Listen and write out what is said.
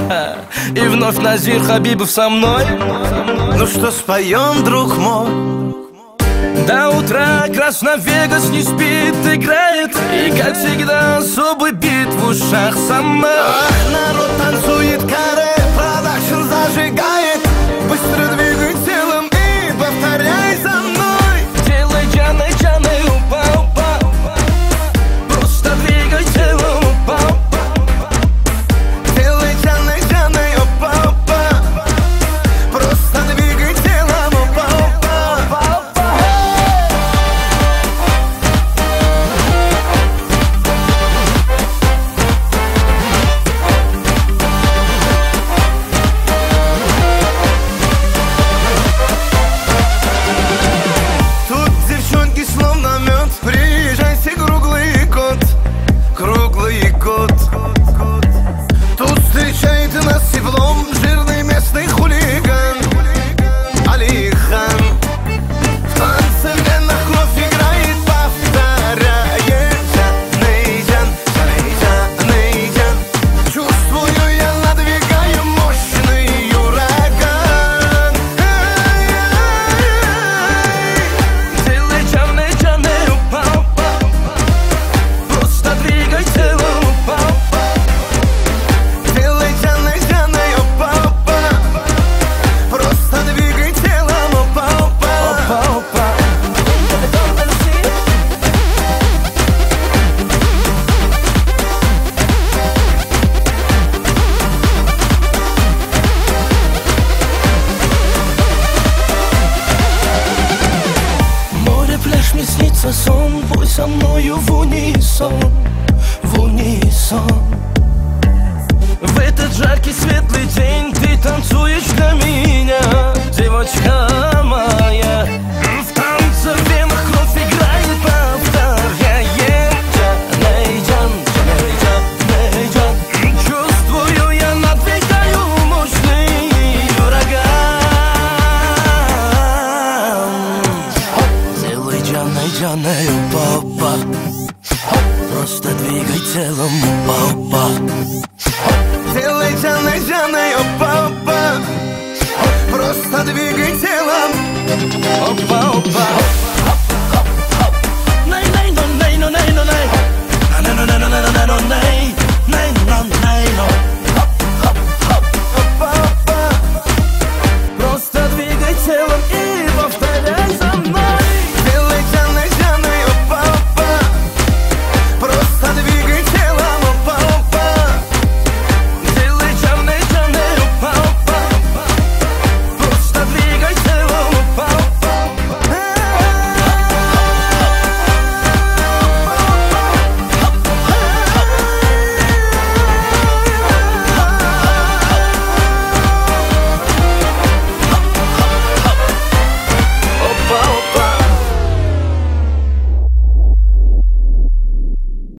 И вновь Назир Хабибов со мной. Ну что споем, друг мой? До утра Красновегас не спит, играет. И как всегда особый бит в ушах со мной. Ах, народ танцует каре, продакшн зажигает. Быстро двигай телом и повторяй за мной. Делай джаны, джаны, упа, упа. Просто двигай телом, упа, упа. Делай джаны, джаны, опа, опа. Просто двигай телом, опа, опа. Тут девчонки словно мед. Приезжайте, круглый год, круглый год. Тут встречает нас теплом жирный местный хулиган Алихан. В танце в венах кровь играет, повторяет Джанейджан, Джанейджан. Чувствую, я надвигаю мощный ураган. Делай джаны, джаны, упа, упа. Просто двигай телом, упа, упа. Делай джаны, джаны, опа, опа. Просто двигай телом, опа, опа. Опа, опа. Море, пляж, мне снится сон. Пой со мною в унисон, в унисон. В этот жаркий светлый день ты танцуешь для меня.